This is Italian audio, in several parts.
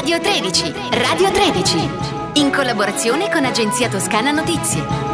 Radio 13, Radio 13, in collaborazione con Agenzia Toscana Notizie.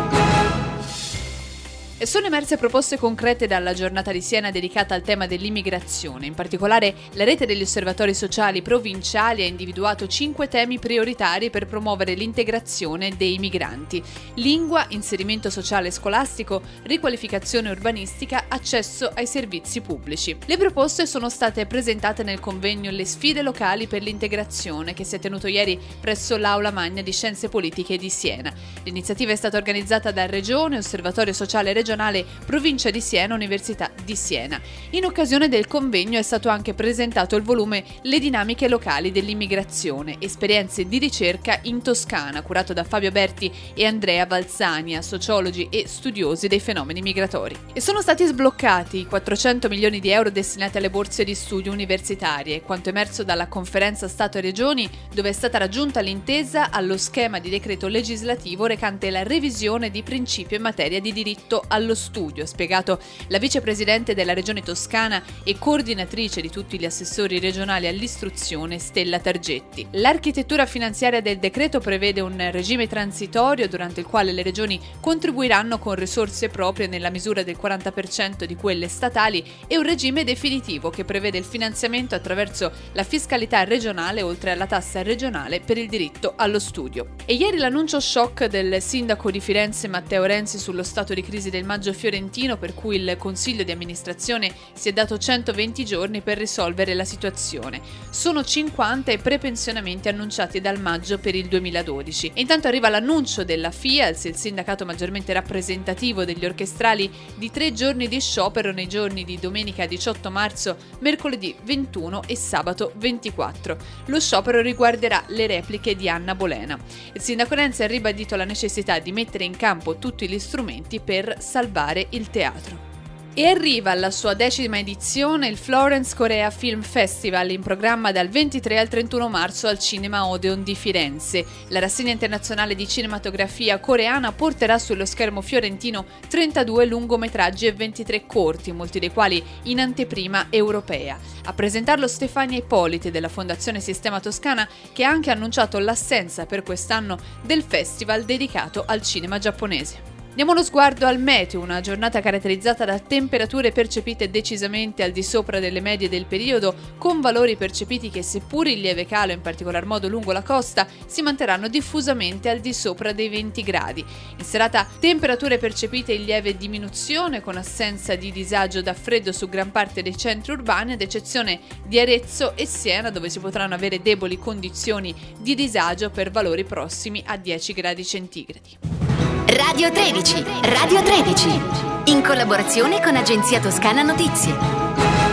Sono emerse proposte concrete dalla giornata di Siena dedicata al tema dell'immigrazione. In particolare, la rete degli osservatori sociali provinciali ha individuato 5 temi prioritari per promuovere l'integrazione dei migranti: lingua, inserimento sociale e scolastico, riqualificazione urbanistica, accesso ai servizi pubblici. Le proposte sono state presentate nel convegno Le sfide locali per l'integrazione, che si è tenuto ieri presso l'Aula Magna di Scienze Politiche di Siena. L'iniziativa è stata organizzata da Regione, Osservatorio Sociale Regionale, Provincia di Siena, Università di Siena. In occasione del convegno è stato anche presentato il volume Le dinamiche locali dell'immigrazione, esperienze di ricerca in Toscana, curato da Fabio Berti e Andrea Valsania, sociologi e studiosi dei fenomeni migratori. E sono stati sbloccati i 400 milioni di euro destinati alle borse di studio universitarie, quanto emerso dalla conferenza Stato e Regioni, dove è stata raggiunta l'intesa allo schema di decreto legislativo recante la revisione di principio in materia di diritto allo studio, spiegato la vicepresidente della Regione Toscana e coordinatrice di tutti gli assessori regionali all'istruzione Stella Targetti. L'architettura finanziaria del decreto prevede un regime transitorio durante il quale le regioni contribuiranno con risorse proprie nella misura del 40% di quelle statali e un regime definitivo che prevede il finanziamento attraverso la fiscalità regionale oltre alla tassa regionale per il diritto allo studio. E ieri l'annuncio shock del sindaco di Firenze Matteo Renzi sullo stato di crisi del Maggio Fiorentino, per cui il consiglio di amministrazione si è dato 120 giorni per risolvere la situazione. Sono 50 i prepensionamenti annunciati dal maggio per il 2012. E intanto arriva l'annuncio della FIALS, il sindacato maggiormente rappresentativo degli orchestrali, di 3 giorni di sciopero nei giorni di domenica 18 marzo, mercoledì 21 e sabato 24. Lo sciopero riguarderà le repliche di Anna Bolena. Il sindaco Renzi ha ribadito la necessità di mettere in campo tutti gli strumenti per salvare il teatro. E arriva alla sua 10ª edizione il Florence Korea Film Festival, in programma dal 23 al 31 marzo al Cinema Odeon di Firenze. La rassegna internazionale di cinematografia coreana porterà sullo schermo fiorentino 32 lungometraggi e 23 corti, molti dei quali in anteprima europea. A presentarlo Stefania Ippoliti della Fondazione Sistema Toscana, che ha anche annunciato l'assenza per quest'anno del festival dedicato al cinema giapponese. Diamo uno sguardo al meteo, una giornata caratterizzata da temperature percepite decisamente al di sopra delle medie del periodo, con valori percepiti che, seppur in lieve calo, in particolar modo lungo la costa, si manterranno diffusamente al di sopra dei 20 gradi. In serata temperature percepite in lieve diminuzione, con assenza di disagio da freddo su gran parte dei centri urbani, ad eccezione di Arezzo e Siena, dove si potranno avere deboli condizioni di disagio per valori prossimi a 10 gradi centigradi. Radio 13, Radio 13, in collaborazione con Agenzia Toscana Notizie.